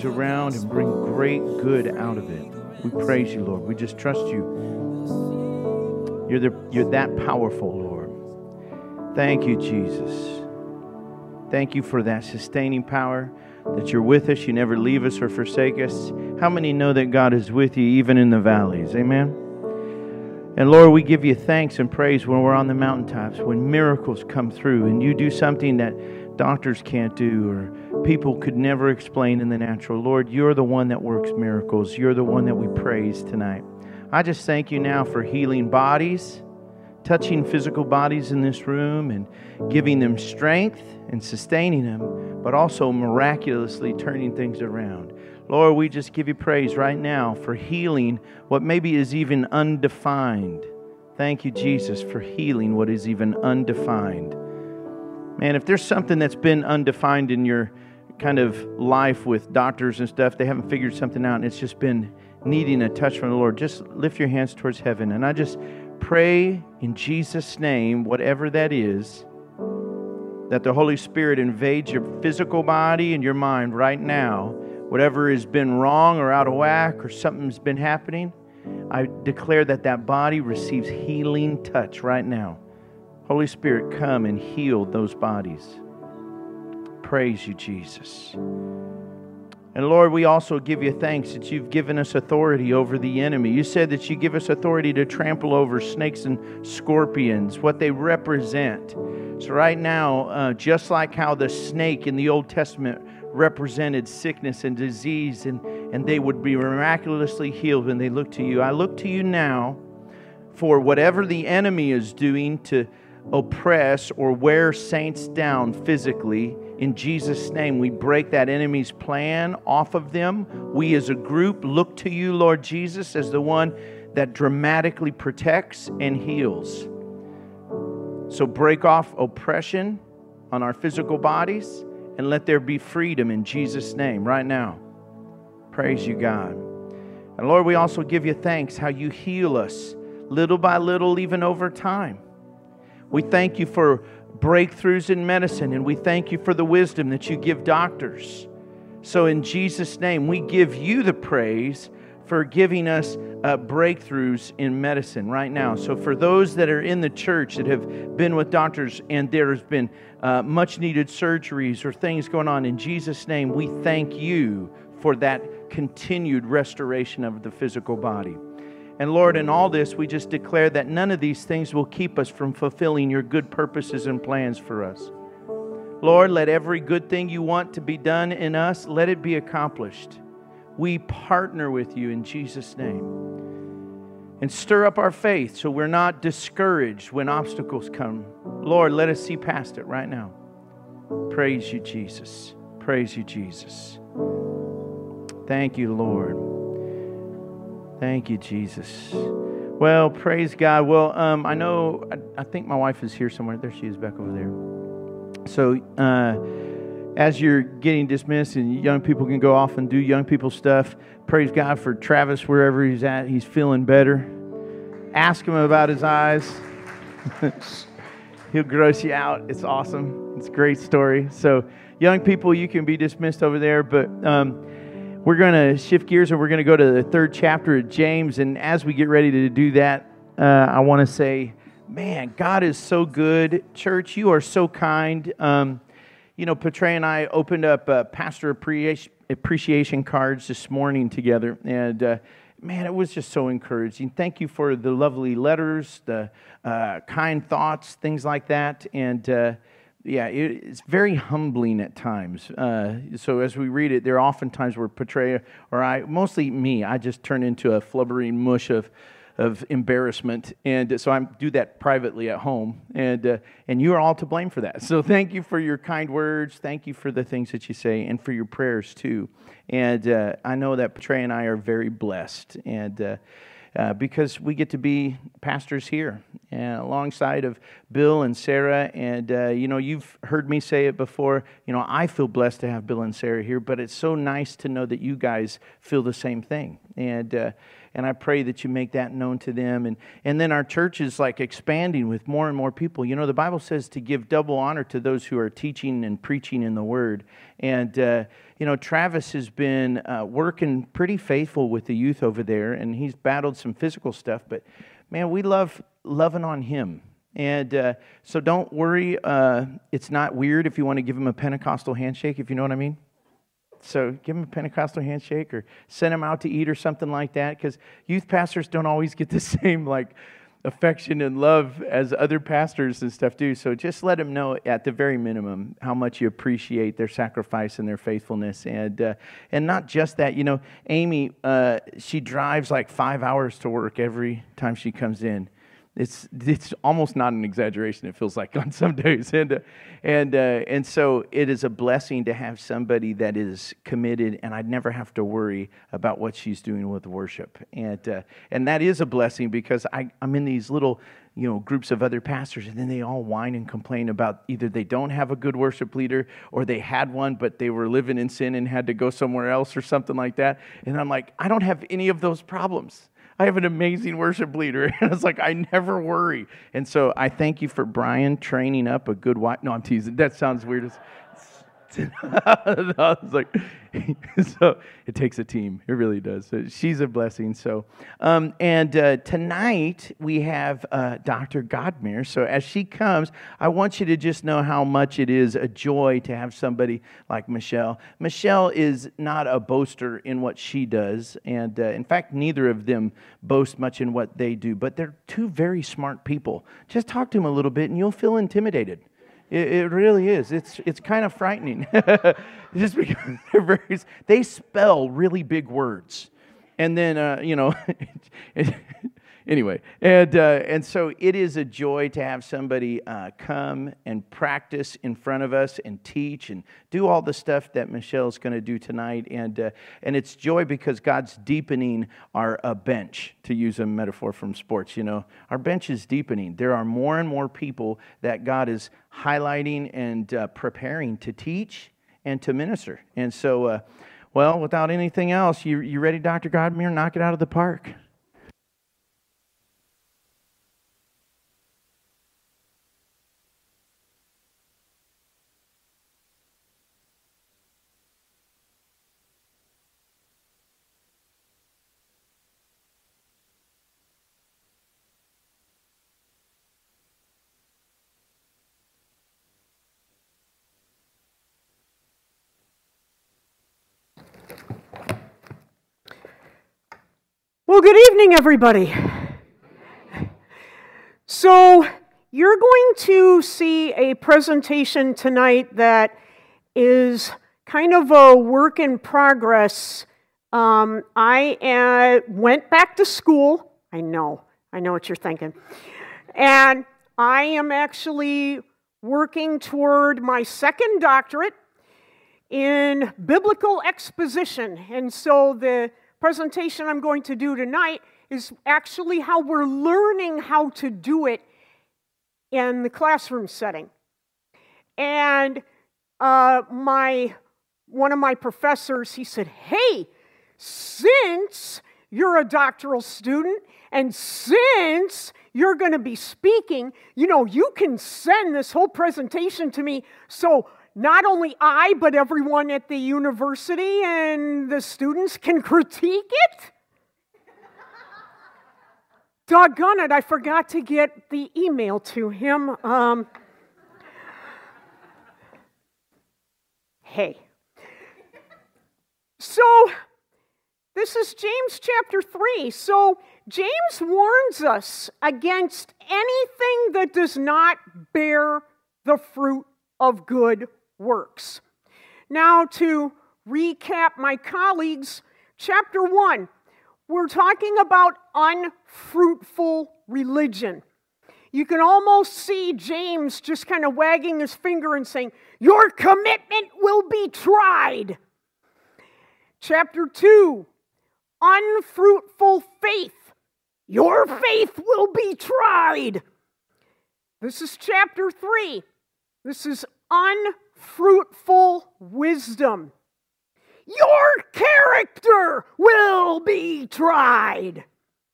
things around and bring great good out of it. We praise you, Lord. We just trust you. You're that powerful, Lord. Thank you, Jesus. Thank you for that sustaining power, that you're with us. You never leave us or forsake us. How many know that God is with you even in the valleys? Amen. And Lord, we give you thanks and praise when we're on the mountaintops, when miracles come through and you do something that doctors can't do or people could never explain in the natural. Lord, you're the one that works miracles. You're the one that we praise tonight. I just thank you now for healing bodies, touching physical bodies in this room and giving them strength and sustaining them, but also miraculously turning things around. Lord, we just give you praise right now for healing what maybe is even undefined. Thank you, Jesus, for healing what is even undefined. Man, if there's something that's been undefined in your kind of life with doctors and stuff, they haven't figured something out and it's just been needing a touch from the Lord, just lift your hands towards heaven. And I just pray in Jesus' name, whatever that is, that the Holy Spirit invades your physical body and your mind right now. Whatever has been wrong or out of whack or something's been happening, I declare that that body receives healing touch right now. Holy Spirit, come and heal those bodies. Praise you, Jesus. And Lord, we also give you thanks that you've given us authority over the enemy. You said that you give us authority to trample over snakes and scorpions, what they represent. So right now, just like how the snake in the Old Testament represented sickness and disease, and they would be miraculously healed when they look to you, I look to you now for whatever the enemy is doing to oppress or wear saints down physically. In Jesus' name, we break that enemy's plan off of them. We as a group look to you, Lord Jesus, as the one that dramatically protects and heals. So break off oppression on our physical bodies and let there be freedom in Jesus' name right now. Praise you, God. And Lord, we also give you thanks how you heal us little by little, even over time. We thank you for breakthroughs in medicine, and we thank you for the wisdom that you give doctors. So in Jesus' name, we give you the praise for giving us breakthroughs in medicine right now. So for those that are in the church that have been with doctors and there's been much needed surgeries or things going on, in Jesus' name, we thank you for that continued restoration of the physical body. And Lord, in all this, we just declare that none of these things will keep us from fulfilling your good purposes and plans for us. Lord, let every good thing you want to be done in us, let it be accomplished. We partner with you in Jesus' name. And stir up our faith so we're not discouraged when obstacles come. Lord, let us see past it right now. Praise you, Jesus. Praise you, Jesus. Thank you, Lord. Thank you, Jesus. Well, praise God. Well, I think my wife is here somewhere. There she is, back over there. So, as you're getting dismissed and young people can go off and do young people stuff, praise God for Travis wherever he's at. He's feeling better. Ask him about his eyes. He'll gross you out. It's awesome. It's a great story. So, young people, you can be dismissed over there, but we're going to shift gears and we're going to go to the 3rd chapter of James. And as we get ready to do that, I want to say, man, God is so good. Church, you are so kind. Petre and I opened up pastor appreciation cards this morning together. And man, it was just so encouraging. Thank you for the lovely letters, the kind thoughts, things like that. And it's very humbling at times. So as we read it, there are often times where Petre or I, mostly me, I just turn into a flubbering mush of embarrassment, and so I do that privately at home, and you are all to blame for that. So thank you for your kind words, thank you for the things that you say, and for your prayers too. And I know that Petre and I are very blessed, and because we get to be pastors here, alongside of Bill and Sarah. And you've heard me say it before. I feel blessed to have Bill and Sarah here, but it's so nice to know that you guys feel the same thing. And I pray that you make that known to them. And then our church is like expanding with more and more people. You know, the Bible says to give double honor to those who are teaching and preaching in the Word. And, you know, Travis has been working pretty faithful with the youth over there, and he's battled some physical stuff. But, man, we love loving on him. And so don't worry. It's not weird if you want to give him a Pentecostal handshake, if you know what I mean. So give them a Pentecostal handshake or send them out to eat or something like that, because youth pastors don't always get the same affection and love as other pastors and stuff do. So just let them know at the very minimum how much you appreciate their sacrifice and their faithfulness. And not just that, you know, Amy, she drives 5 hours to work every time she comes in. It's almost not an exaggeration. It feels like on some days, and so it is a blessing to have somebody that is committed, and I'd never have to worry about what she's doing with worship, and that is a blessing, because I'm in these little, you know, groups of other pastors, and then they all whine and complain about either they don't have a good worship leader, or they had one but they were living in sin and had to go somewhere else or something like that. And I'm like, I don't have any of those problems. I have an amazing worship leader. And it's like, I never worry. And so I thank you for Brian training up a good wife. No, I'm teasing. That sounds weird. I was like, so it takes a team. It really does. So she's a blessing. So, tonight we have Dr. Godmere. So as she comes, I want you to just know how much it is a joy to have somebody like Michelle. Michelle is not a boaster in what she does. And in fact, neither of them boast much in what they do. But they're two very smart people. Just talk to them a little bit and you'll feel intimidated. It really is. It's kind of frightening, just because they spell really big words, and then you know, anyway, and so it is a joy to have somebody come and practice in front of us and teach and do all the stuff that Michelle's going to do tonight, and it's joy because God's deepening our bench, to use a metaphor from sports. You know, our bench is deepening. There are more and more people that God is highlighting and preparing to teach and to minister. And so, well, without anything else, you ready, Dr. Godmere? Knock it out of the park. Well, good evening, everybody. So, you're going to see a presentation tonight that is kind of a work in progress. I went back to school. I know what you're thinking. And I am actually working toward my second doctorate in biblical exposition. And so the presentation I'm going to do tonight is actually how we're learning how to do it in the classroom setting. And one of my professors, he said, hey, since you're a doctoral student and since you're going to be speaking, you know, you can send this whole presentation to me so not only I, but everyone at the university and the students can critique it? Doggone it, I forgot to get the email to him. Hey. So, this is James chapter 3. So, James warns us against anything that does not bear the fruit of good works. Now, to recap my colleagues, chapter 1, we're talking about unfruitful religion. You can almost see James just kind of wagging his finger and saying, your commitment will be tried. Chapter 2, unfruitful faith. Your faith will be tried. This is chapter 3. This is unfruitful wisdom. Your character will be tried.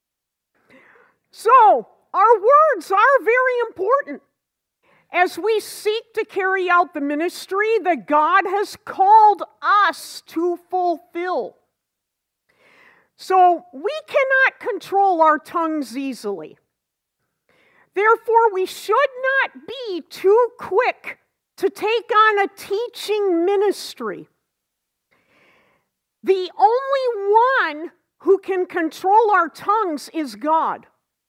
So, our words are very important as we seek to carry out the ministry that God has called us to fulfill. So, we cannot control our tongues easily. Therefore, we should not be too quick to take on a teaching ministry. The only one who can control our tongues is God.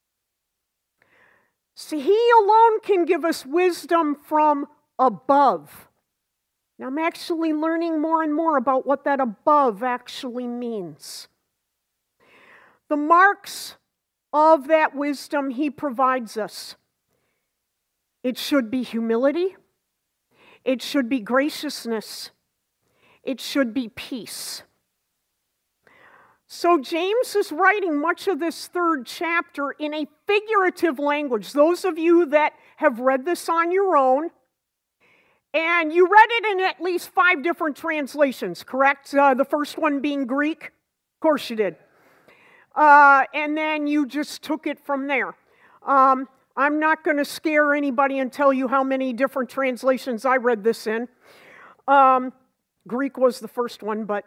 See, He alone can give us wisdom from above. Now, I'm actually learning more and more about what that above actually means. The marks of that wisdom He provides us. It should be humility. It should be graciousness. It should be peace. So James is writing much of this third chapter in a figurative language. Those of you that have read this on your own, and you read it in at least 5 different translations, correct? The first one being Greek. Of course you did. And then you just took it from there. I'm not going to scare anybody and tell you how many different translations I read this in. Greek was the first one, but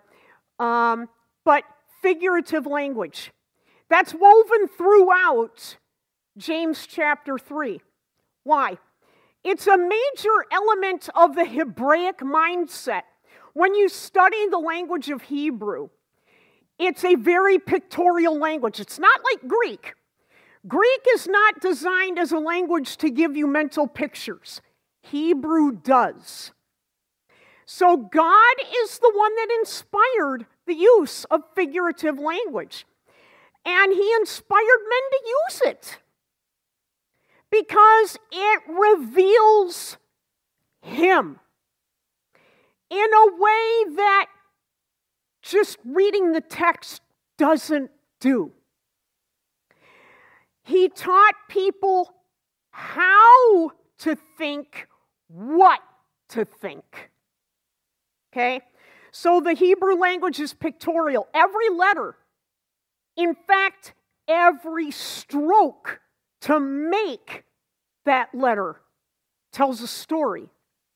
figurative language. That's woven throughout James chapter 3. Why? It's a major element of the Hebraic mindset. When you study the language of Hebrew, it's a very pictorial language. It's not like Greek. Greek is not designed as a language to give you mental pictures. Hebrew does. So God is the one that inspired the use of figurative language. And He inspired men to use it because it reveals Him in a way that just reading the text doesn't do. He taught people how to think, what to think. Okay? So the Hebrew language is pictorial. Every letter, in fact, every stroke to make that letter tells a story.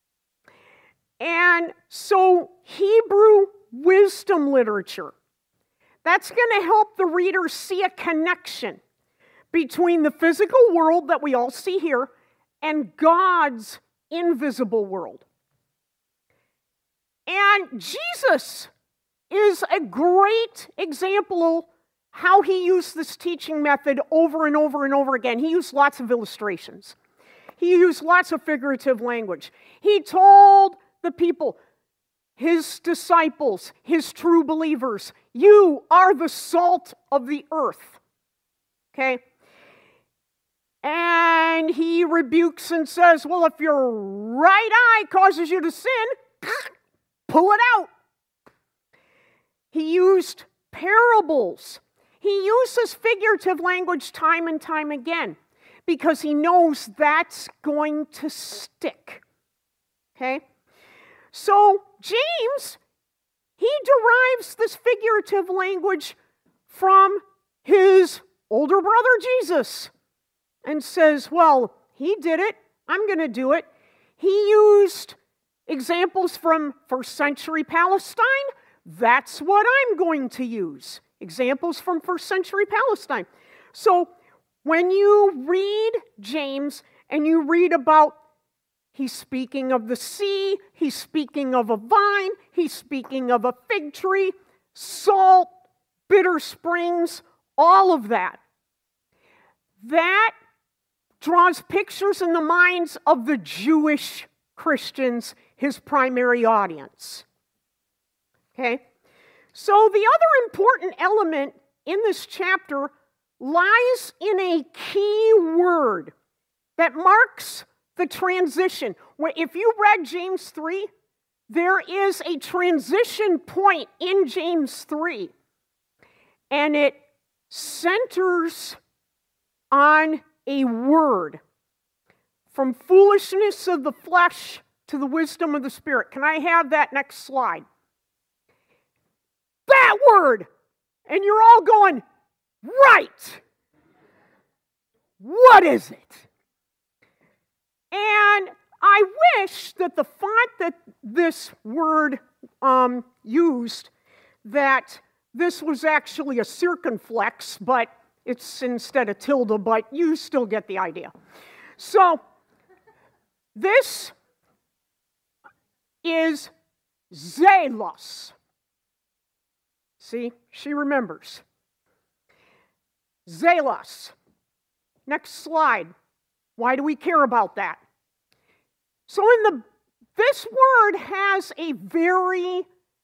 And so Hebrew wisdom literature, that's going to help the reader see a connection between the physical world that we all see here and God's invisible world. And Jesus is a great example of how He used this teaching method over and over and over again. He used lots of illustrations. He used lots of figurative language. He told the people, His disciples, His true believers, you are the salt of the earth. Okay? And He rebukes and says, well, if your right eye causes you to sin, pull it out. He used parables. He uses figurative language time and time again because He knows that's going to stick. Okay? So James, he derives this figurative language from his older brother Jesus and says, well, he did it, I'm going to do it. He used examples from first century Palestine. That's what I'm going to use. Examples from first century Palestine. So when you read James and you read about, he's speaking of the sea, he's speaking of a vine, he's speaking of a fig tree, salt, bitter springs, all of that. That draws pictures in the minds of the Jewish Christians, his primary audience. Okay? So the other important element in this chapter lies in a key word that marks the transition. If you read James 3, there is a transition point in James 3, and it centers on a word, from foolishness of the flesh to the wisdom of the Spirit. Can I have that next slide? That word! And you're all going, right! What is it? And I wish that the font that this word used, that this was actually a circumflex, but it's instead a tilde, but you still get the idea. So, this is zelos. See, she remembers. Zelos. Next slide. Why do we care about that? So this word has a very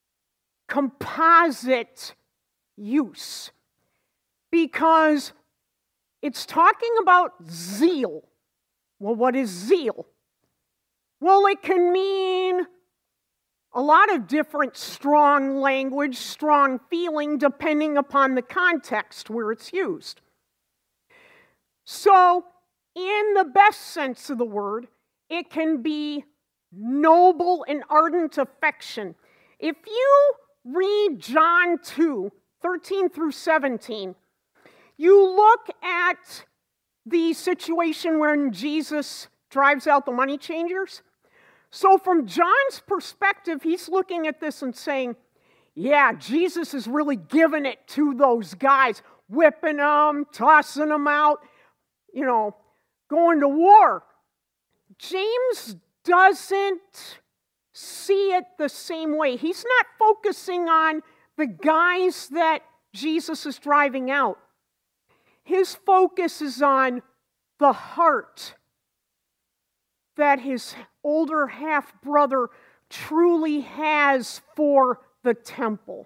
composite use because it's talking about zeal. Well, what is zeal? Well, it can mean a lot of different strong language, strong feeling, depending upon the context where it's used. So, in the best sense of the word, it can be noble and ardent affection. If you read John 2, 13 through 17, you look at the situation when Jesus drives out the money changers. So from John's perspective, he's looking at this and saying, yeah, Jesus is really giving it to those guys, whipping them, tossing them out, going to war. James doesn't see it the same way. He's not focusing on the guys that Jesus is driving out. His focus is on the heart that his older half-brother truly has for the temple.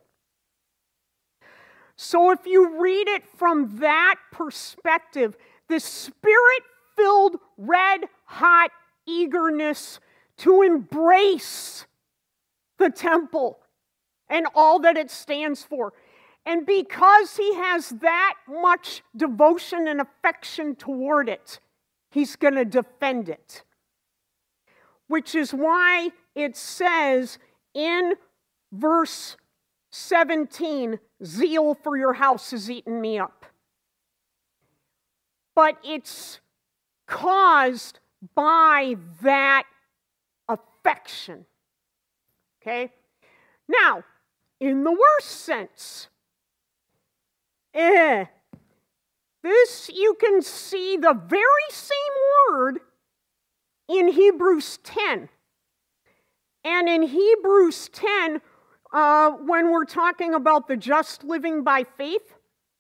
So if you read it from that perspective, the Spirit-filled, red-hot eagerness to embrace the temple and all that it stands for. And because he has that much devotion and affection toward it, he's going to defend it. Which is why it says in verse 17, zeal for your house has eaten me up. But it's caused by that affection. Okay? Now, in the worst sense, this you can see the very same word in Hebrews 10. And in Hebrews 10, when we're talking about the just living by faith,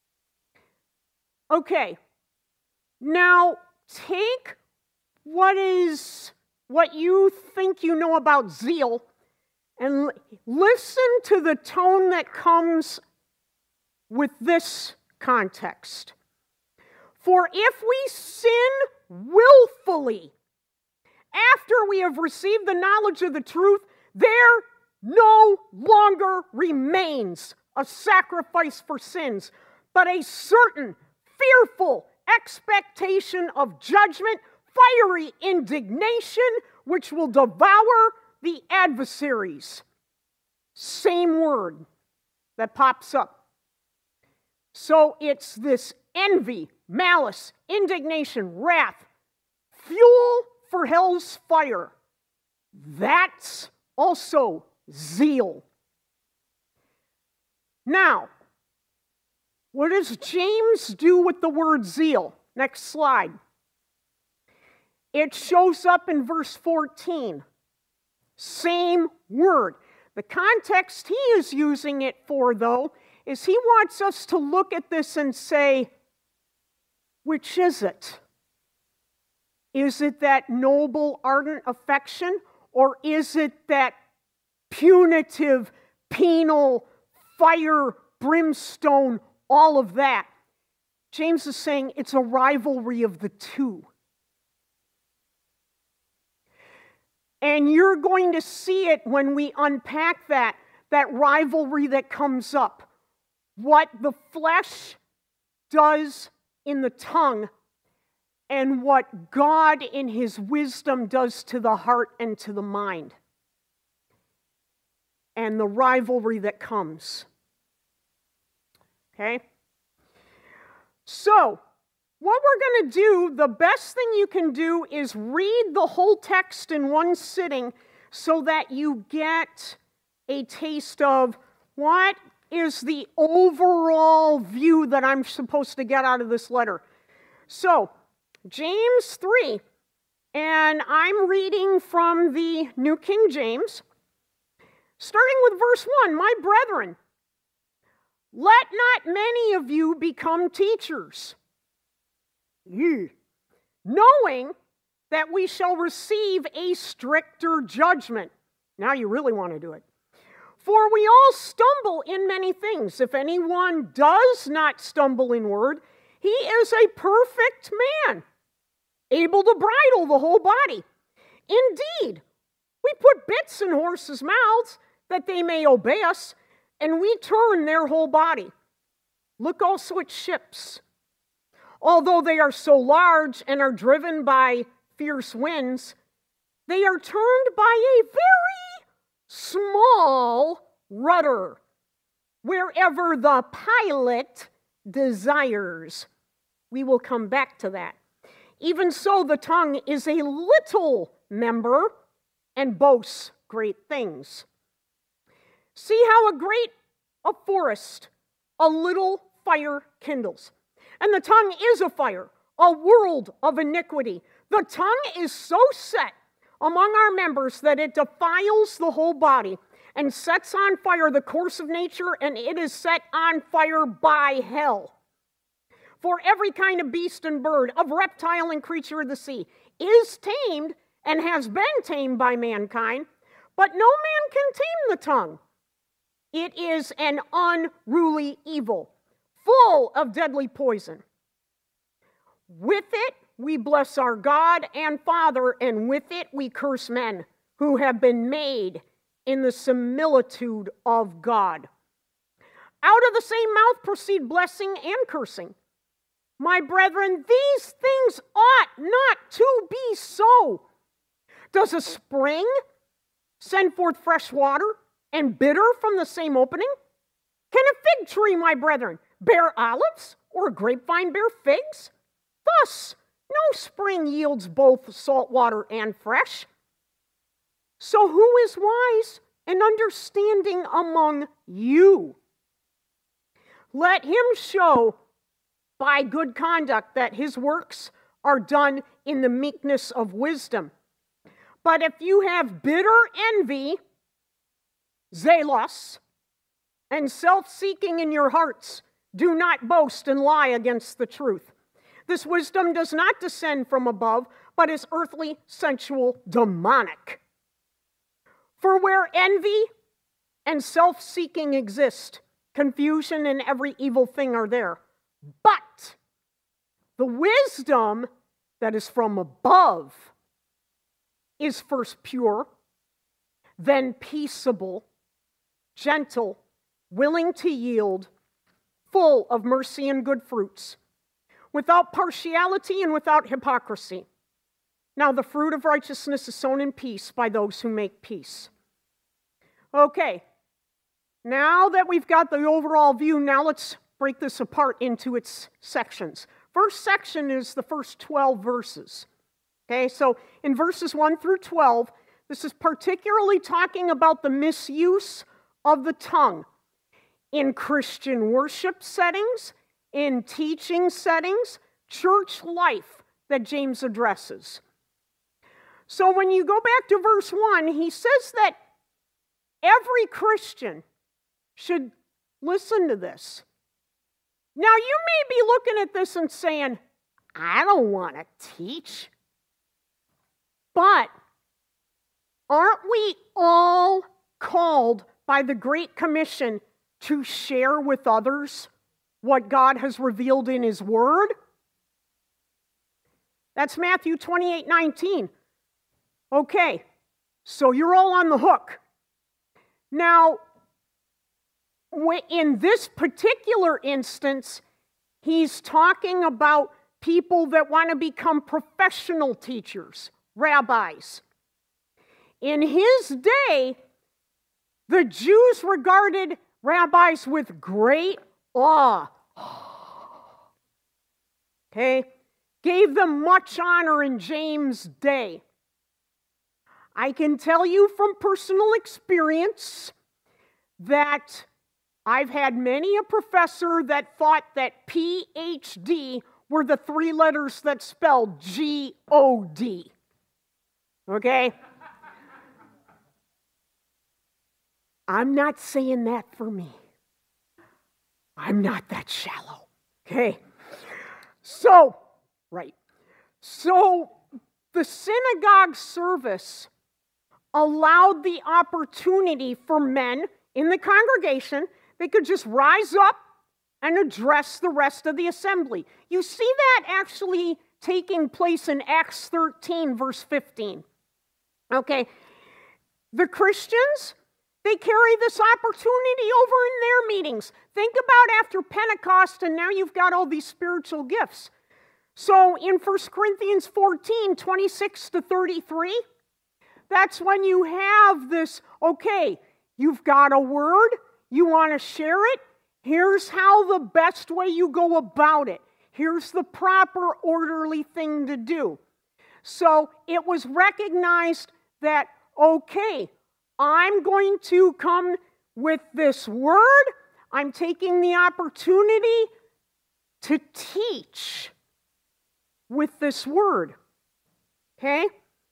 okay, now take what you think you know about zeal and listen to the tone that comes with this context. For if we sin willfully after we have received the knowledge of the truth, there no longer remains a sacrifice for sins, but a certain fearful expectation of judgment, fiery indignation, which will devour the adversaries. Same word that pops up. So it's this envy, malice, indignation, wrath, fuel for hell's fire. That's also zeal. Now, what does James do with the word zeal? Next slide. It shows up in verse 14. Same word. The context he is using it for, though, is he wants us to look at this and say, which is it? Is it that noble, ardent affection, or is it that punitive, penal, fire, brimstone, all of that? James is saying it's a rivalry of the two. And you're going to see it when we unpack that rivalry that comes up. What the flesh does in the tongue and what God in his wisdom does to the heart and to the mind. And the rivalry that comes. Okay? So, what we're going to do, the best thing you can do is read the whole text in one sitting so that you get a taste of what is the overall view that I'm supposed to get out of this letter. So, James 3, and I'm reading from the New King James, starting with verse 1. My brethren, let not many of you become teachers, knowing that we shall receive a stricter judgment. Now you really want to do it. For we all stumble in many things. If anyone does not stumble in word, he is a perfect man, able to bridle the whole body. Indeed, we put bits in horses' mouths that they may obey us, and we turn their whole body. Look also at ships. Although they are so large and are driven by fierce winds, they are turned by a very small rudder, wherever the pilot desires. We will come back to that. Even so, the tongue is a little member and boasts great things. See how a forest a little fire kindles. And the tongue is a fire, a world of iniquity. The tongue is so set among our members that it defiles the whole body and sets on fire the course of nature, and it is set on fire by hell. For every kind of beast and bird, of reptile and creature of the sea, is tamed and has been tamed by mankind, but no man can tame the tongue. It is an unruly evil, full of deadly poison. With it we bless our God and Father, and with it we curse men who have been made in the similitude of God. Out of the same mouth proceed blessing and cursing. My brethren, these things ought not to be so. Does a spring send forth fresh water and bitter from the same opening? Can a fig tree, my brethren, bear olives, or a grapevine bear figs? Thus, no spring yields both salt water and fresh. So who is wise and understanding among you? Let him show by good conduct that his works are done in the meekness of wisdom. But if you have bitter envy, zealous, and self-seeking in your hearts, do not boast and lie against the truth. This wisdom does not descend from above, but is earthly, sensual, demonic. For where envy and self-seeking exist, confusion and every evil thing are there. But the wisdom that is from above is first pure, then peaceable, gentle, willing to yield, full of mercy and good fruits, without partiality and without hypocrisy. Now the fruit of righteousness is sown in peace by those who make peace. Okay, now that we've got the overall view, now let's break this apart into its sections. First section is the first 12 verses. Okay, so in verses 1 through 12, this is particularly talking about the misuse of the tongue in Christian worship settings, in teaching settings, church life that James addresses. So when you go back to verse 1, he says that every Christian should listen to this. Now, you may be looking at this and saying, I don't want to teach. But aren't we all called by the Great Commission to share with others what God has revealed in His Word? That's Matthew 28:19. Okay, so you're all on the hook. Now, in this particular instance, he's talking about people that want to become professional teachers, rabbis. In his day, the Jews regarded rabbis with great awe. Okay? Gave them much honor in James' day. I can tell you from personal experience that I've had many a professor that thought that PhD were the three letters that spelled G-O-D. Okay? I'm not saying that for me. I'm not that shallow. Okay? So, right. So, the synagogue service allowed the opportunity for men in the congregation. They could just rise up and address the rest of the assembly. You see that actually taking place in Acts 13, verse 15. Okay, the Christians, they carry this opportunity over in their meetings. Think about after Pentecost, and now you've got all these spiritual gifts. So in 1 Corinthians 14, 26 to 33, that's when you have this, okay, you've got a word, you want to share it, here's how the best way you go about it. Here's the proper orderly thing to do. So it was recognized that, okay, I'm going to come with this word. I'm taking the opportunity to teach with this word. Okay?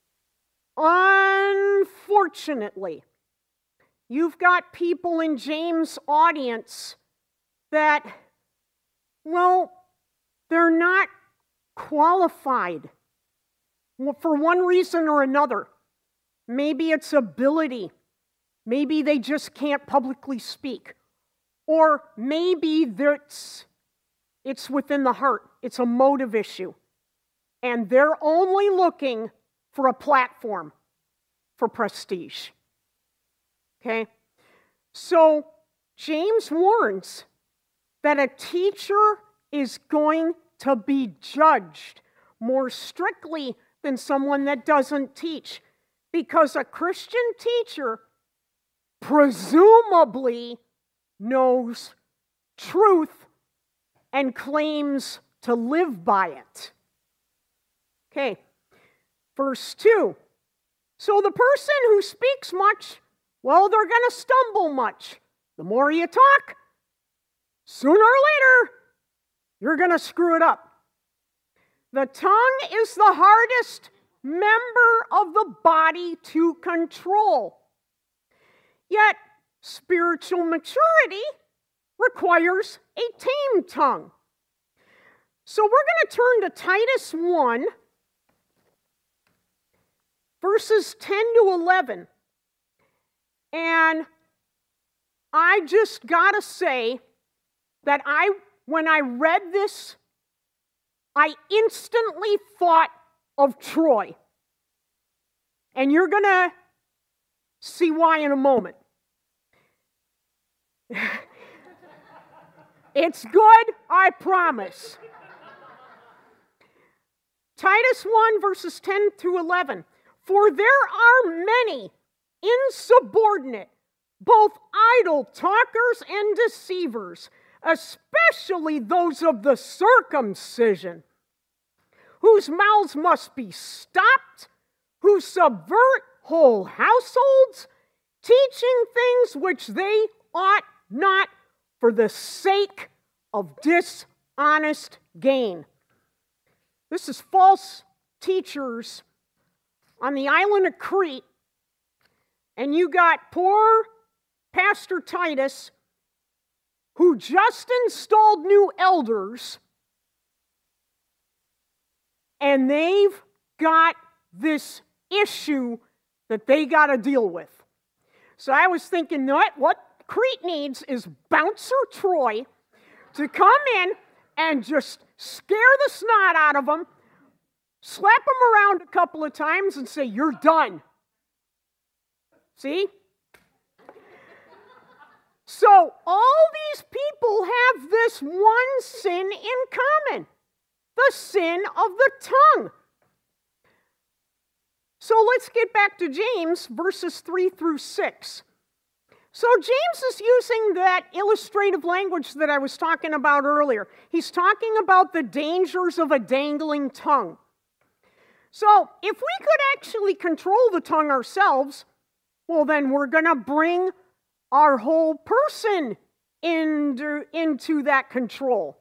Unfortunately, you've got people in James' audience that, well, they're not qualified for one reason or another. Maybe it's ability. Maybe they just can't publicly speak. Or maybe it's within the heart. It's a motive issue. And they're only looking for a platform for prestige. Okay? So James warns that a teacher is going to be judged more strictly than someone that doesn't teach. Because a Christian teacher presumably knows truth and claims to live by it. Okay, verse 2. So the person who speaks much, well, they're going to stumble much. The more you talk, sooner or later, you're going to screw it up. The tongue is the hardest member of the body to control. Yet, spiritual maturity requires a tame tongue. So we're going to turn to Titus 1, verses 10 to 11. And I just got to say that when I read this, I instantly thought of Troy. And you're going to see why in a moment. It's good, I promise. Titus 1, verses 10 through 11. For there are many insubordinate, both idle talkers and deceivers, especially those of the circumcision, whose mouths must be stopped, who subvert whole households, teaching things which they ought not for the sake of dishonest gain. This is false teachers on the island of Crete, and you got poor Pastor Titus, who just installed new elders, and they've got this issue that they got to deal with. So I was thinking, what Crete needs is Bouncer Troy to come in and just scare the snot out of them, slap them around a couple of times and say, you're done. See? So all these people have this one sin in common, the sin of the tongue. So let's get back to James, verses 3 through 6. So James is using that illustrative language that I was talking about earlier. He's talking about the dangers of a dangling tongue. So if we could actually control the tongue ourselves, well, then we're going to bring our whole person into that control.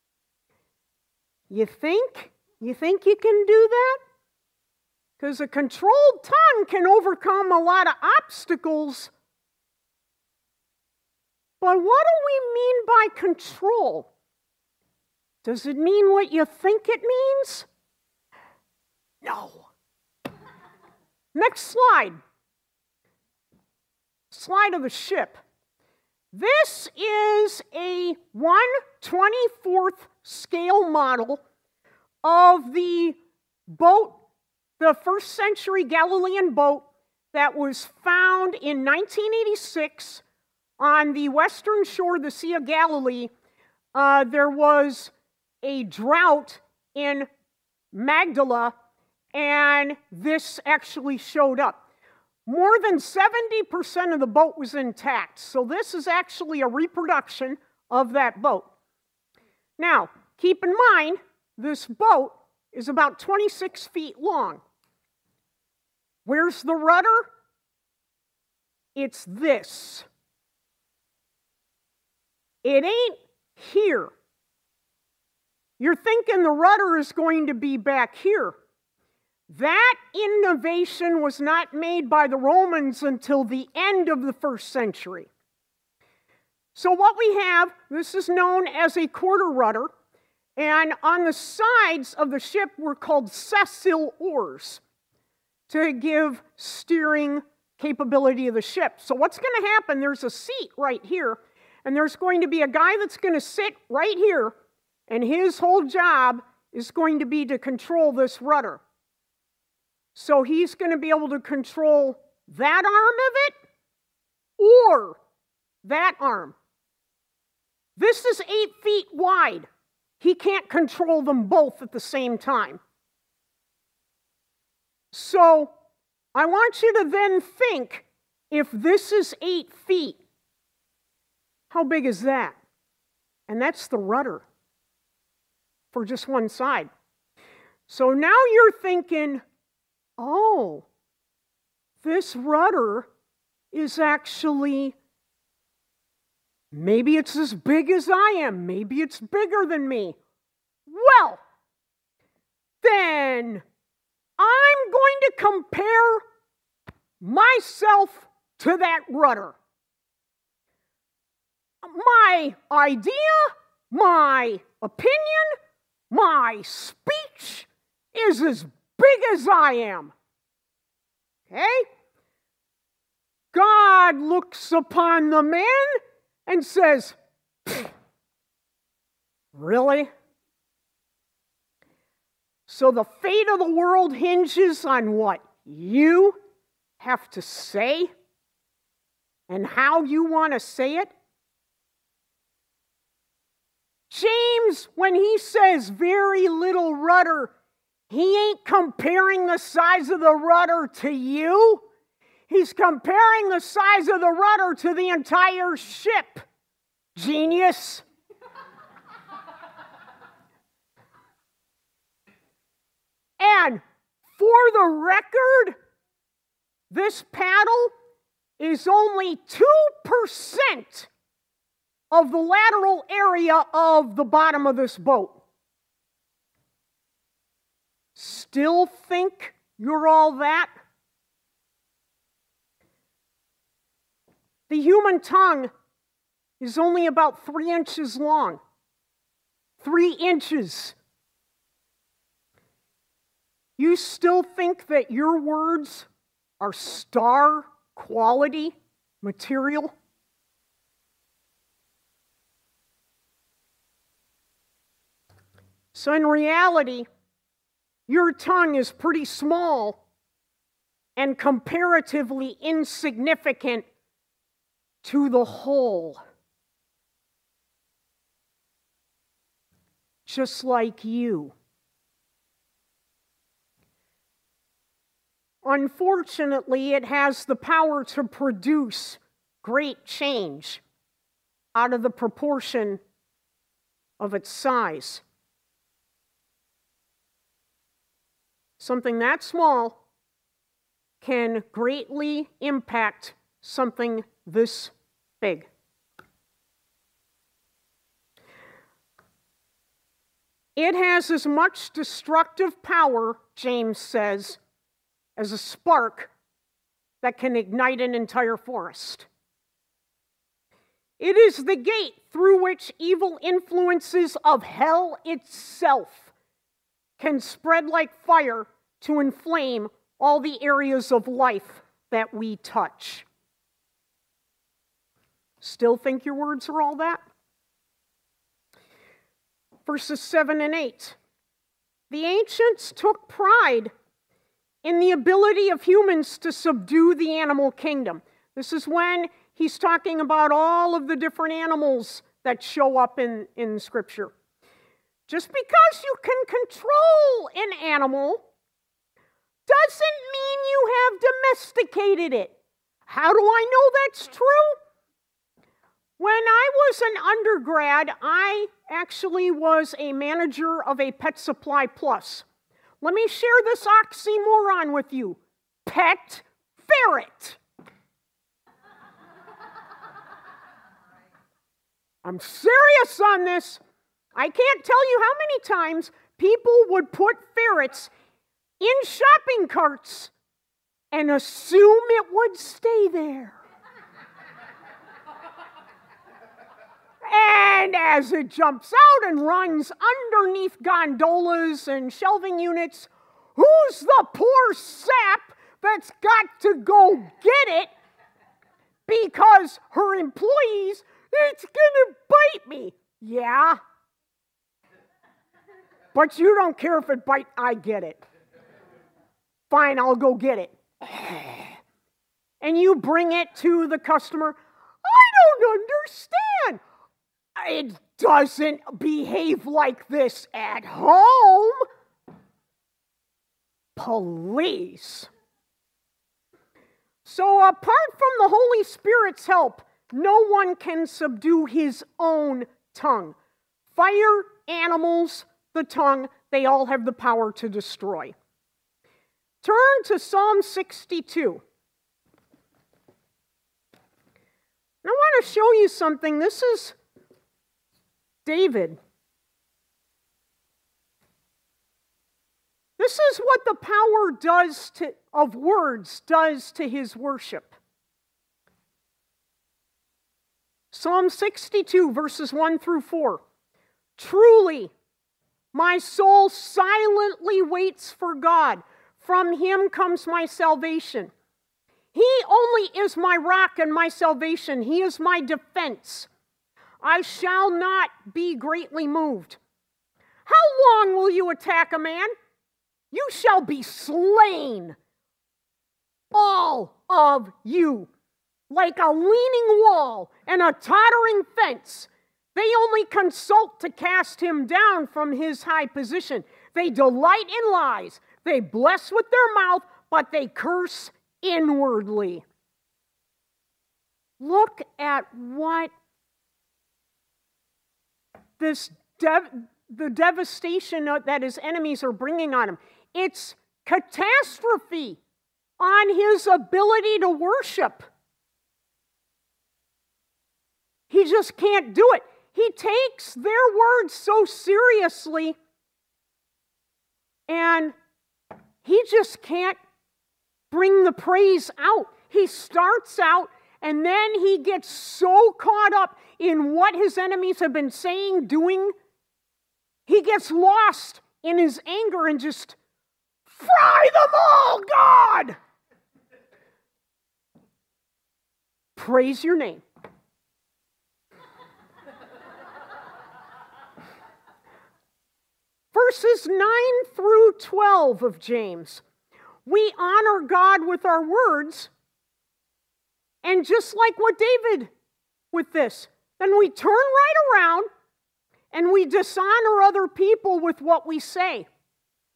You think? You think you can do that? Because a controlled tongue can overcome a lot of obstacles. But what do we mean by control? Does it mean what you think it means? No. Next slide. Slide of the ship. This is a 1/24 scale model of the boat, the first century Galilean boat that was found in 1986 on the western shore of the Sea of Galilee. There was a drought in Magdala, and this actually showed up. More than 70% of the boat was intact, so this is actually a reproduction of that boat. Now, keep in mind, this boat is about 26 feet long. Where's the rudder? It's this. It ain't here. You're thinking the rudder is going to be back here. That innovation was not made by the Romans until the end of the first century. So what we have, this is known as a quarter rudder, and on the sides of the ship were called sessile oars to give steering capability of the ship. So what's going to happen, there's a seat right here, and there's going to be a guy that's going to sit right here, and his whole job is going to be to control this rudder. So he's going to be able to control that arm of it or that arm. This is 8 feet wide. He can't control them both at the same time. So I want you to then think, if this is 8 feet, how big is that? And that's the rudder for just one side. So now you're thinking, oh, this rudder is actually, maybe it's as big as I am. Maybe it's bigger than me. Well, then I'm going to compare myself to that rudder. My idea, my opinion, my speech is as big as I am. Okay? God looks upon the man and says, really? So the fate of the world hinges on what you have to say and how you want to say it? James, when he says very little rudder, he ain't comparing the size of the rudder to you. He's comparing the size of the rudder to the entire ship. Genius. And for the record, this paddle is only 2% of the lateral area of the bottom of this boat. Still think you're all that? The human tongue is only about 3 inches long. 3 inches. You still think that your words are star quality material? So in reality, your tongue is pretty small and comparatively insignificant to the whole. Just like you. Unfortunately, it has the power to produce great change out of the proportion of its size. Something that small can greatly impact something this big. It has as much destructive power, James says, as a spark that can ignite an entire forest. It is the gate through which evil influences of hell itself can spread like fire to inflame all the areas of life that we touch. Still think your words are all that? Verses 7 and 8. The ancients took pride in the ability of humans to subdue the animal kingdom. This is when he's talking about all of the different animals that show up in Scripture. Just because you can control an animal doesn't mean you have domesticated it. How do I know that's true? When I was an undergrad, I actually was a manager of a Pet Supply Plus. Let me share this oxymoron with you. Pet ferret. I'm serious on this. I can't tell you how many times people would put ferrets in shopping carts and assume it would stay there. And as it jumps out and runs underneath gondolas and shelving units, who's the poor sap that's got to go get it because her employees, it's gonna bite me? Yeah. But you don't care if it bites, I get it. Fine, I'll go get it. And you bring it to the customer. I don't understand. It doesn't behave like this at home. Police. So apart from the Holy Spirit's help, no one can subdue his own tongue. Fire, animals, the tongue, they all have the power to destroy. Turn to Psalm 62. I want to show you something. This is David. This is what the power of words does to his worship. Psalm 62, verses 1 through 4. Truly, my soul silently waits for God. From him comes my salvation. He only is my rock and my salvation. He is my defense. I shall not be greatly moved. How long will you attack a man? You shall be slain, all of you, like a leaning wall and a tottering fence. They only consult to cast him down from his high position. They delight in lies. They bless with their mouth, but they curse inwardly. Look at what the devastation that his enemies are bringing on him. It's catastrophe on his ability to worship. He just can't do it. He takes their words so seriously, and he just can't bring the praise out. He starts out, and then he gets so caught up in what his enemies have been saying, doing, he gets lost in his anger and just, fry them all, God! Praise your name. Verses 9 through 12 of James. We honor God with our words, and just like what David with this, then we turn right around and we dishonor other people with what we say.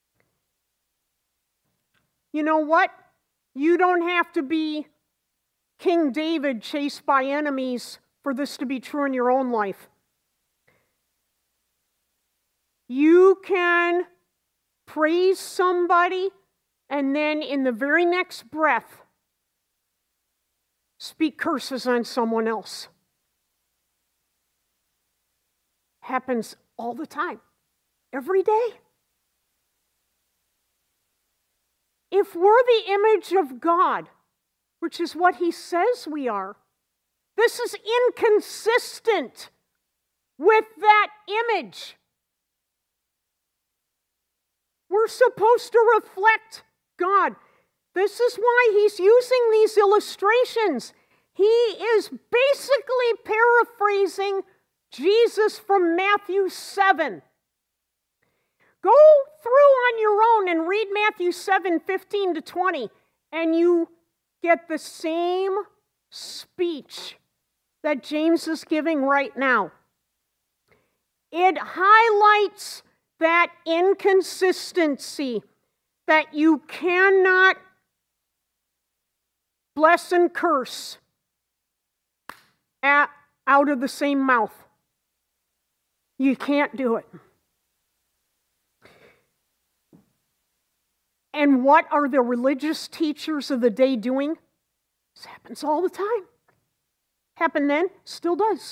You know what? You don't have to be King David chased by enemies for this to be true in your own life. You can praise somebody and then in the very next breath speak curses on someone else. Happens all the time, every day. If we're the image of God, which is what He says we are, this is inconsistent with that image. We're supposed to reflect God. This is why He's using these illustrations. He is basically paraphrasing Jesus from Matthew 7. Go through on your own and read Matthew 7:15-20, and you get the same speech that James is giving right now. It highlights that inconsistency, that you cannot bless and curse out of the same mouth. You can't do it. And what are the religious teachers of the day doing? This happens all the time. Happened then, still does.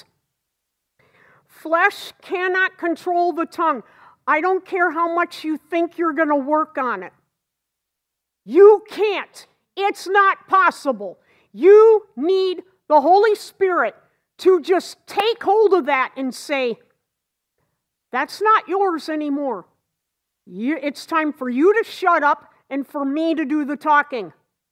Flesh cannot control the tongue. I don't care how much you think you're going to work on it. You can't. It's not possible. You need the Holy Spirit to just take hold of that and say, that's not yours anymore. It's time for you to shut up and for me to do the talking.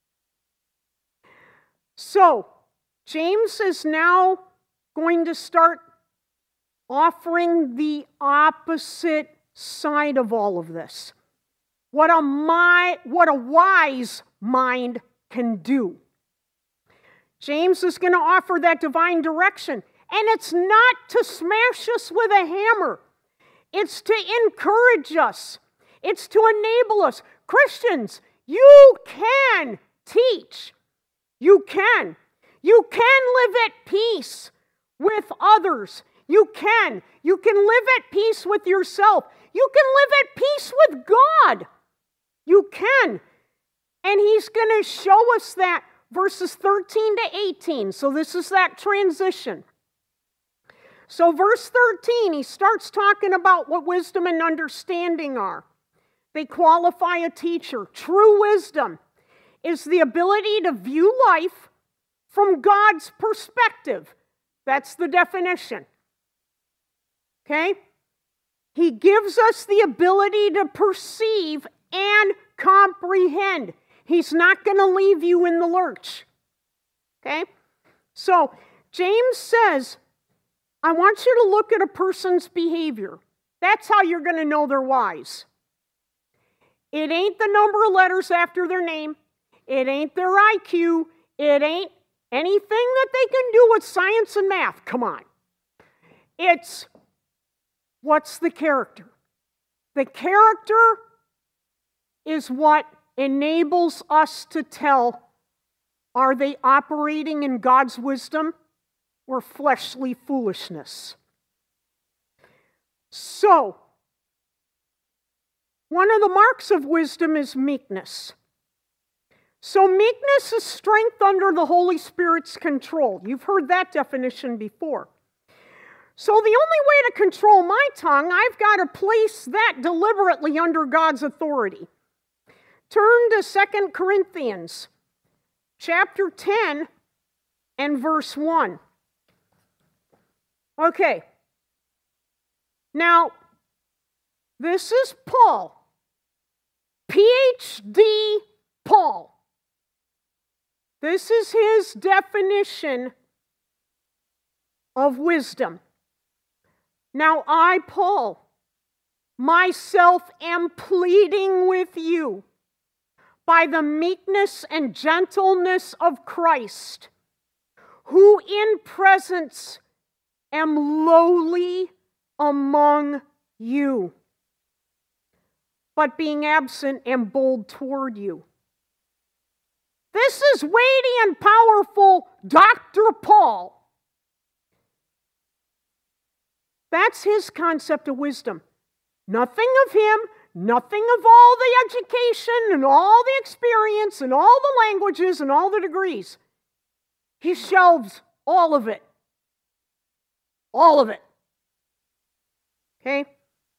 So, James is now going to start offering the opposite side of all of this. What a wise mind can do. James is going to offer that divine direction. And it's not to smash us with a hammer. It's to encourage us. It's to enable us. Christians, you can teach. You can. You can live at peace with others. You can. You can live at peace with yourself. You can live at peace with God. You can. And He's going to show us that, verses 13-18. So this is that transition. So verse 13, he starts talking about what wisdom and understanding are. They qualify a teacher. True wisdom is the ability to view life from God's perspective. That's the definition. Okay? He gives us the ability to perceive and comprehend. He's not going to leave you in the lurch. Okay? So, James says, I want you to look at a person's behavior. That's how you're going to know they're wise. It ain't the number of letters after their name. It ain't their IQ. It ain't anything that they can do with science and math. Come on. It's what's the character? The character is what enables us to tell, are they operating in God's wisdom or fleshly foolishness? So, one of the marks of wisdom is meekness. So meekness is strength under the Holy Spirit's control. You've heard that definition before. So the only way to control my tongue, I've got to place that deliberately under God's authority. Turn to 2 Corinthians chapter 10 and verse 1. Okay. Now, this is Paul. PhD Paul. This is his definition of wisdom. Now I, Paul, myself am pleading with you by the meekness and gentleness of Christ, who in presence am lowly among you, but being absent am bold toward you. This is weighty and powerful Dr. Paul. That's his concept of wisdom. Nothing of him, nothing of all the education and all the experience and all the languages and all the degrees. He shelves all of it. All of it. Okay?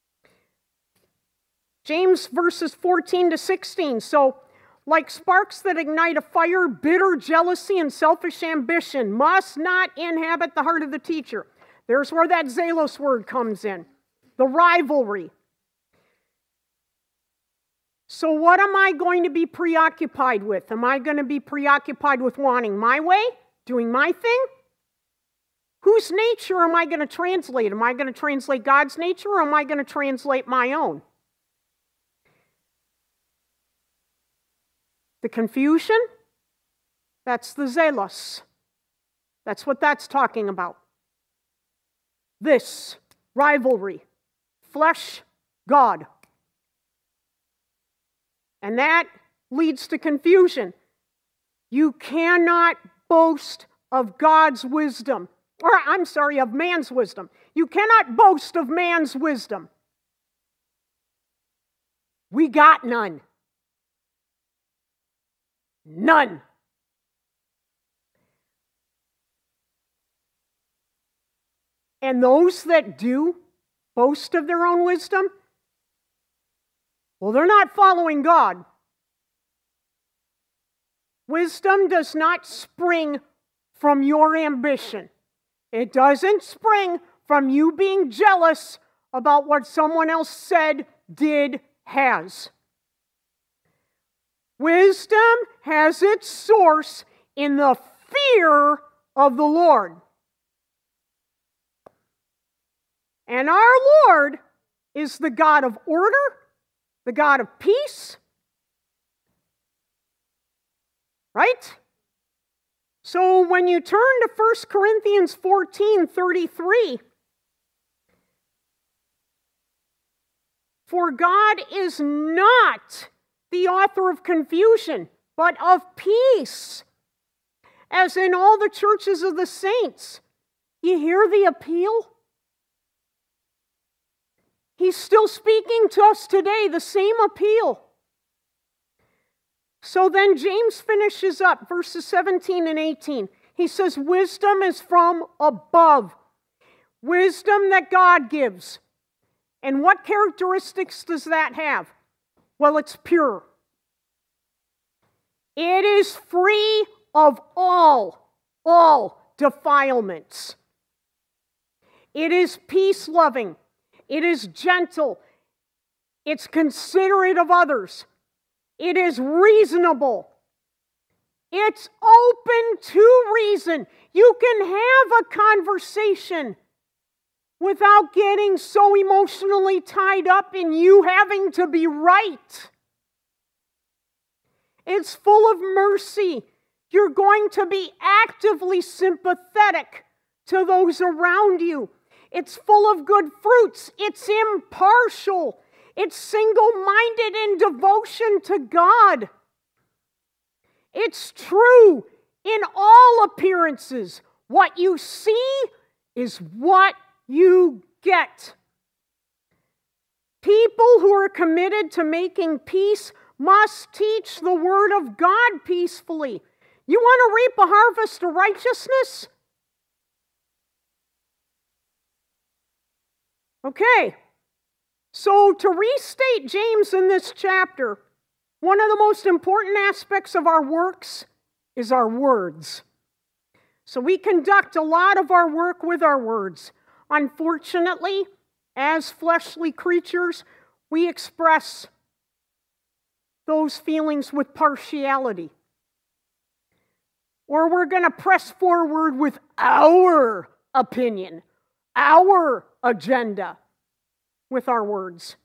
James verses 14 to 16. So, like sparks that ignite a fire, bitter jealousy and selfish ambition must not inhabit the heart of the teacher. There's where that zealous word comes in. The rivalry. So what am I going to be preoccupied with? Am I going to be preoccupied with wanting my way? Doing my thing? Whose nature am I going to translate? Am I going to translate God's nature, or am I going to translate my own? The confusion? That's the zealous. That's what that's talking about. This rivalry, flesh, God. And that leads to confusion. You cannot boast of God's wisdom. Or, of man's wisdom. You cannot boast of man's wisdom. We got none. None. And those that do boast of their own wisdom, well, they're not following God. Wisdom does not spring from your ambition. It doesn't spring from you being jealous about what someone else said, did, has. Wisdom has its source in the fear of the Lord. And our Lord is the God of order, the God of peace. Right? So when you turn to 1 Corinthians 14:33, for God is not the author of confusion, but of peace, as in all the churches of the saints. You hear the appeal? He's still speaking to us today, the same appeal. So then James finishes up verses 17 and 18. He says, wisdom is from above. Wisdom that God gives. And what characteristics does that have? Well, it's pure. It is free of all defilements. It is peace-loving. It is gentle. It's considerate of others. It is reasonable. It's open to reason. You can have a conversation without getting so emotionally tied up in you having to be right. It's full of mercy. You're going to be actively sympathetic to those around you. It's full of good fruits. It's impartial. It's single-minded in devotion to God. It's true in all appearances. What you see is what you get. People who are committed to making peace must teach the Word of God peacefully. You want to reap a harvest of righteousness? Okay, so to restate James in this chapter, one of the most important aspects of our works is our words. So we conduct a lot of our work with our words. Unfortunately, as fleshly creatures, we express those feelings with partiality. Or we're going to press forward with our opinion, our agenda with our words.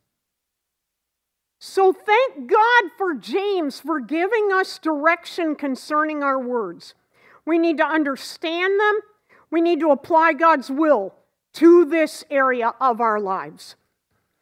So thank God for James for giving us direction concerning our words. We need to understand them. We need to apply God's will to this area of our lives.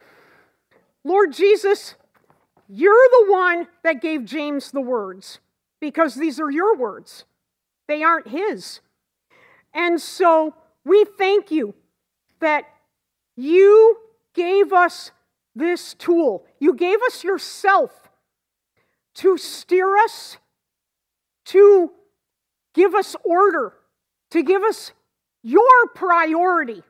Lord Jesus, you're the one that gave James the words. because these are your words. They aren't his. And so we thank you that you gave us this tool. You gave us yourself to steer us, to give us order, to give us your priority.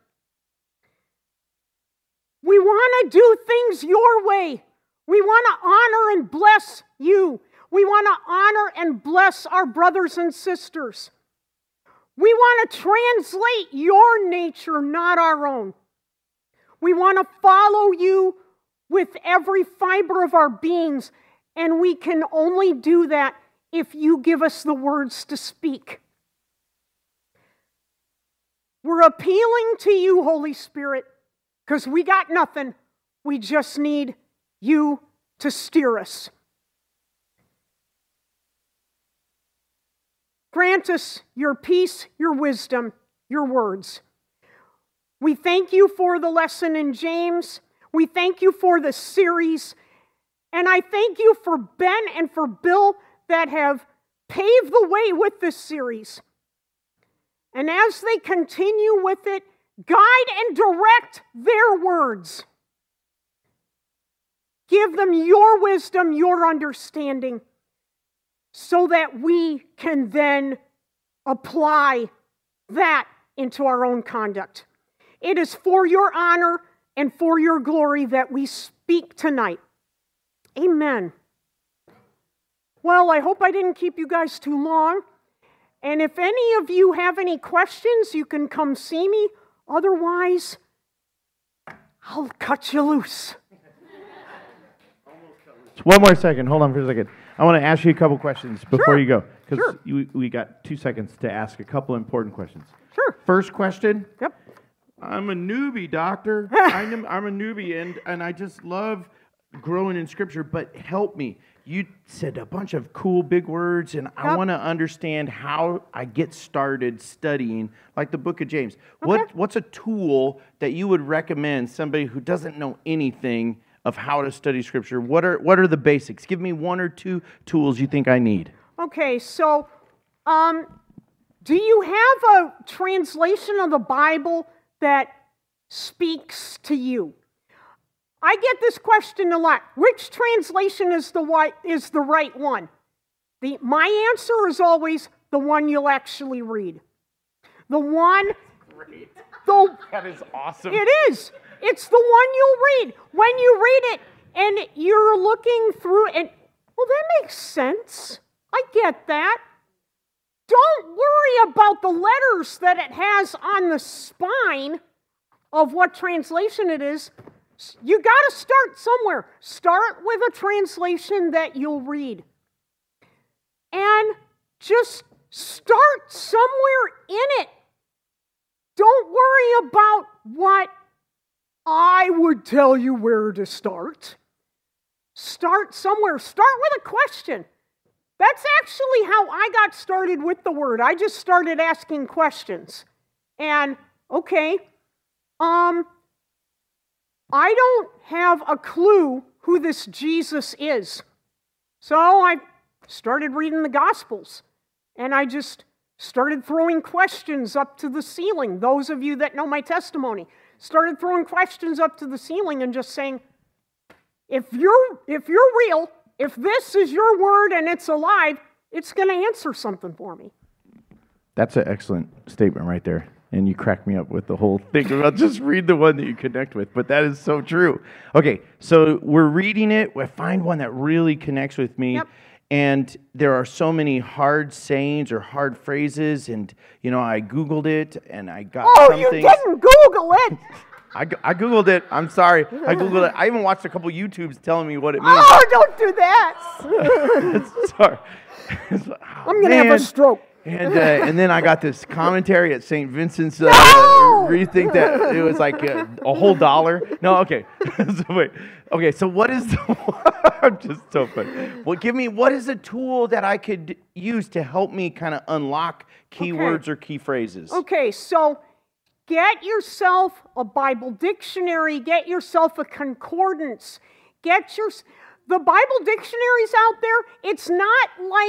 We want to do things your way. We want to honor and bless you. We want to honor and bless our brothers and sisters. We want to translate your nature, not our own. We want to follow you with every fiber of our beings, and we can only do that if you give us the words to speak. We're appealing to you, Holy Spirit, because we got nothing. We just need you to steer us. Grant us your peace, your wisdom, your words. We thank you for the lesson in James. We thank you for the series. And I thank you for Ben and for Bill that have paved the way with this series. And as they continue with it, guide and direct their words. Give them your wisdom, your understanding, so that we can then apply that into our own conduct. It is for your honor and for your glory that we speak tonight. Amen. Well, I hope I didn't keep you guys too long. And if any of you have any questions, you can come see me. Otherwise, I'll cut you loose. One more second. Hold on for a second. I want to ask you a couple questions before you go. Because Sure. we got 2 seconds to ask a couple important questions. Sure. First question. Yep. I'm a newbie, doctor. I'm a newbie, and I just love growing in Scripture, but help me. You said a bunch of cool big words, and I want to understand how I get started studying, like the book of James. Okay. What's a tool that you would recommend somebody who doesn't know anything of how to study Scripture? What are the basics? Give me 1 or 2 tools you think I need. Okay, so do you have a translation of the Bible that speaks to you? I get this question a lot. Which translation is the right one? My answer is always the one you'll actually read. The one... Great. The, That is awesome. It is. It's the one you'll read. When you read it and you're looking through and, well, that makes sense. I get that. Don't worry about the letters that it has on the spine of what translation it is. You got to start somewhere. Start with a translation that you'll read. And just start somewhere in it. Don't worry about what I would tell you where to start. Start somewhere. Start with a question. That's actually how I got started with the Word. I just started asking questions. And, okay, I don't have a clue who this Jesus is. So I started reading the Gospels. And I just started throwing questions up to the ceiling. Those of you that know my testimony started throwing questions up to the ceiling and just saying, if you're real, if this is your word and it's alive, it's going to answer something for me. That's an excellent statement right there. And you cracked me up with the whole thing about just read the one that you connect with. But that is so true. Okay, so we're reading it. I find one that really connects with me. Yep. And there are so many hard sayings or hard phrases. And, I Googled it and I got some you things. didn't Google it. I Googled it. I'm sorry. I Googled it. I even watched a couple YouTubes telling me what it means. Oh, don't do that. Sorry. I'm going to have a stroke. And then I got this commentary at St. Vincent's. No! Rethink that it was like a whole $1. No, okay. So wait. Okay, so what is I'm just so funny. Well, what is a tool that I could use to help me kind of unlock keywords or key phrases? Okay, so get yourself a Bible dictionary. Get yourself a concordance. The Bible dictionaries out there, it's not like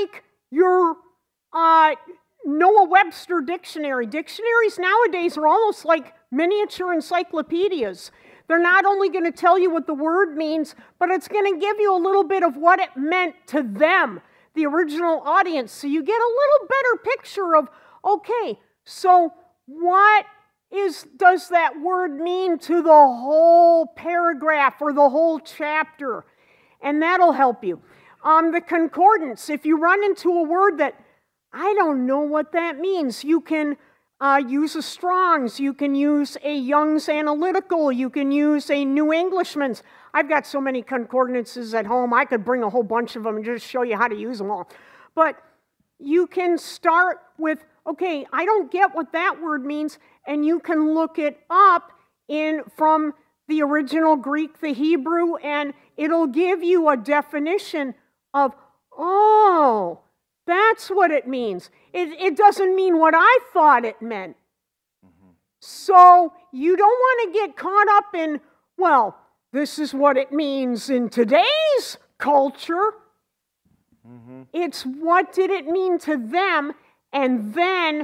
your Noah Webster dictionary. Dictionaries nowadays are almost like miniature encyclopedias. They're not only going to tell you what the word means, but it's going to give you a little bit of what it meant to them, the original audience. So you get a little better picture of, okay, so what does that word mean to the whole paragraph or the whole chapter? And that'll help you. The concordance, if you run into a word that I don't know what that means, you can use a Strong's, you can use a Young's Analytical, you can use a New Englishman's. I've got so many concordances at home, I could bring a whole bunch of them and just show you how to use them all. But you can start with, okay, I don't get what that word means, and you can look it up from the original Greek, the Hebrew, and it'll give you a definition of, oh, that's what it means. It doesn't mean what I thought it meant. Mm-hmm. So you don't want to get caught up in, well, this is what it means in today's culture. Mm-hmm. It's what did it mean to them, and then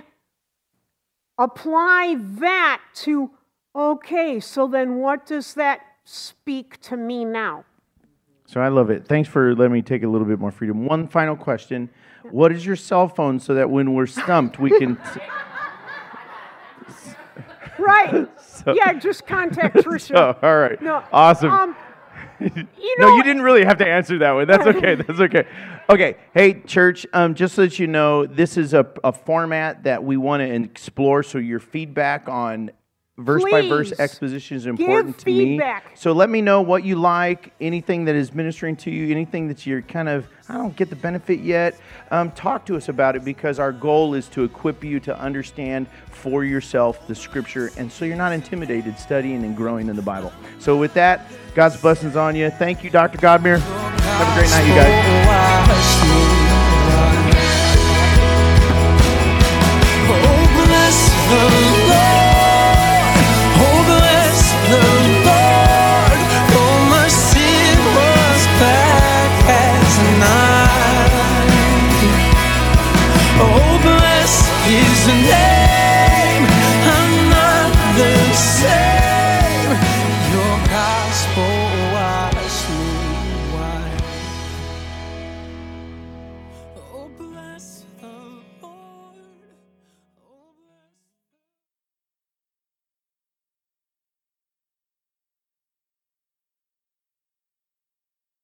apply that to, okay, so then what does that speak to me now? So I love it. Thanks for letting me take a little bit more freedom. One final question. What is your cell phone so that when we're stumped, we can... Right. Yeah, just contact Tricia. All right. No, awesome. No, you didn't really have to answer that one. That's okay. That's okay. Okay. Hey, church, just so that you know, this is a format that we want to explore, so your feedback on verse-by-verse exposition is important to me. So let me know what you like, anything that is ministering to you, anything that you're kind of, I don't get the benefit yet. Talk to us about it, because our goal is to equip you to understand for yourself the Scripture, and so you're not intimidated studying and growing in the Bible. So with that, God's blessings on you. Thank you, Dr. Godmere. Have a great night, you guys. Oh, blessed is the name.